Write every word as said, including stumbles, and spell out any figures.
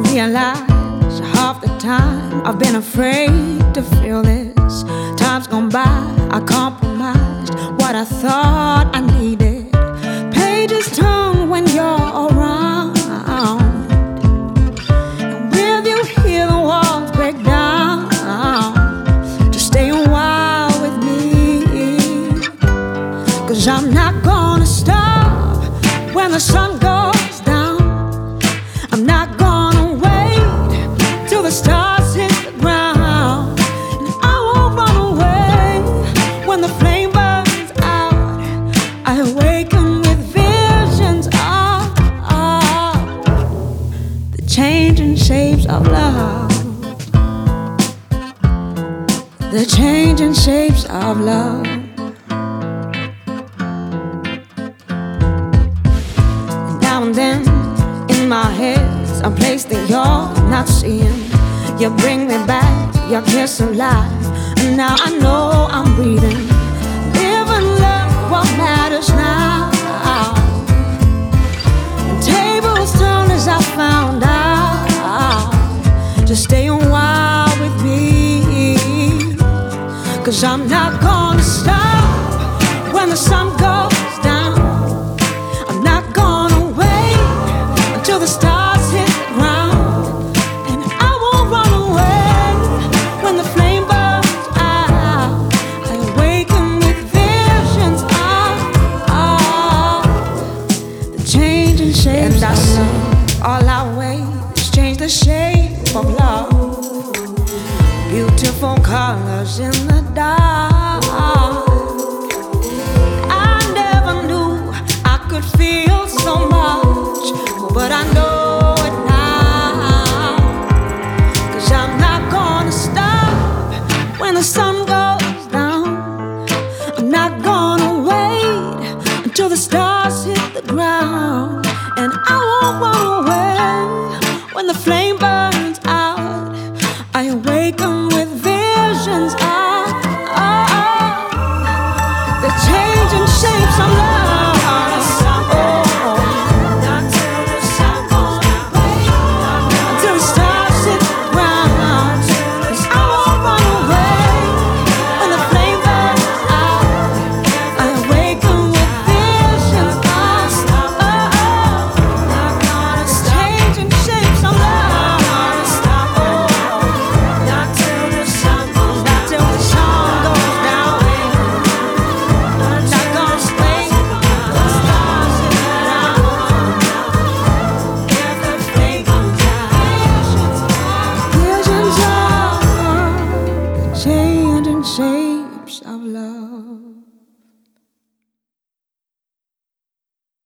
realize half the time I've been afraid to feel this. Time's gone by, I compromised what I thought I needed. Pages turn when you're around, and with you hear the walls break down. Just stay a while with me, 'cause I'm not gonna stop when the sun goes down. I'm not gonna wait till the stars hit the ground, and I won't run away when the flame burns out. I awaken with visions of, of the changing shapes of love, the changing shapes of love. And now and then in my head, a place that you're not seeing. You bring me back, your kiss alive, and now I know I'm breathing. Live and love what matters now, and tables turn as I found out. Just stay a while with me, 'cause I'm not gonna stop when the sun goes down. I'm not gonna wait until the stars hit the ground, and I won't run away when the flame burns out. I awaken with visions of, of the changing shapes of love. All I wait is change the shape of love. Beautiful colors in the dark. I never knew I could feel so much, but I know it now, 'cause I'm not gonna stop when the sun goes down. I'm not gonna wait until the stars hit the ground, and I won't run away when the flame burns out. I awaken with visions of, of the changing shapes of love. Changing shapes of love.